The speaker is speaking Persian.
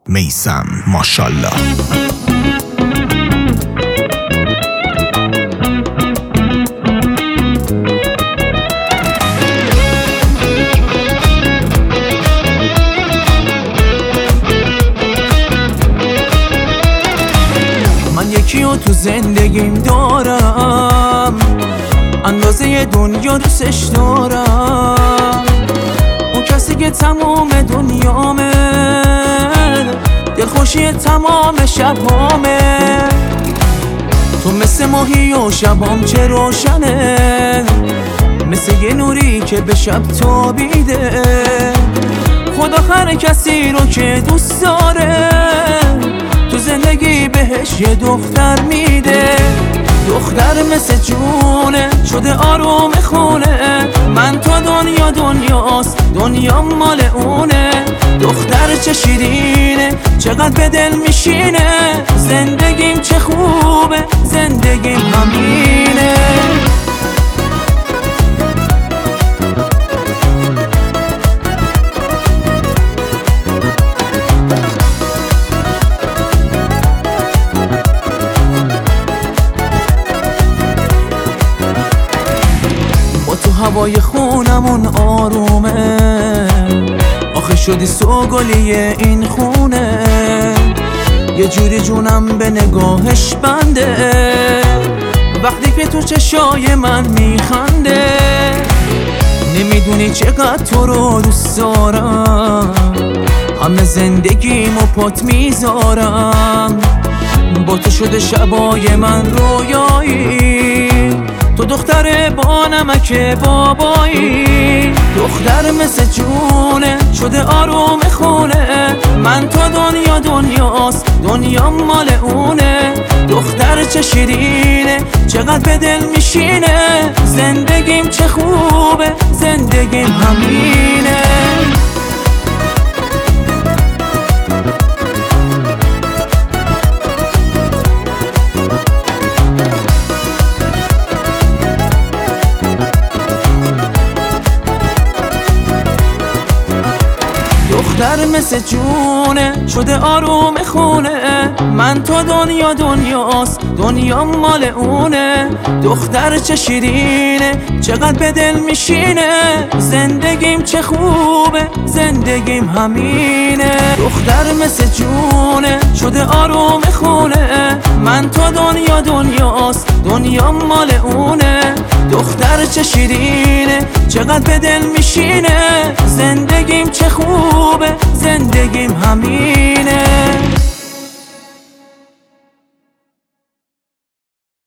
میثم ماشالله. من یکی رو تو زندگیم دارم، اندازه دنیا دوستش دارم. اون کسی که تمام دنیامه، دلخوشی تمام شبامه. تو مثل ماهی و شبام چه روشنه، مثل یه نوری که به شب تابیده. خدا هر کسی رو که دوست داره تو زندگی بهش یه دختر میده. دختر مثل جونه شده آروم خونه، من تو دنیا دنیاست، دنیا مال اونه. دختر چه شیرینه، چقدر به دل میشینه. زندگیم چه خوبه، زندگیم همینه. تو هوای خونمون آرومه، آخه شدی سوگلی این خونه. یه جوری جونم به نگاهش بنده، وقتی که تو چشای من میخنده. نمیدونی چقدر تو رو دوست دارم، همه زندگیمو پات میذارم. با تو شده شبای من رویایی، تو دختر با نمک بابایی. دختر مثل جونه شده آروم خونه، من تو دنیا دنیاست، دنیا مال اونه. دختر چه شیرینه، چقدر به دل میشینه. زندگیم چه خوبه، زندگیم همینه. دختر مثل جونه شده آروم خونه، من تو دنیا دنیاست، دنیا مال اونه. دختر چه شیرینه، چقدر به دل میشینه. زندگیم چه خوبه، زندگیم همینه. دختر مثل جونه شده آروم خونه، من تو دنیا دنیاست، دنیا مال اونه. دختر چه شیرینه، چقدر به دل میشینه. زندگیم چه خوبه، زندگیم همین.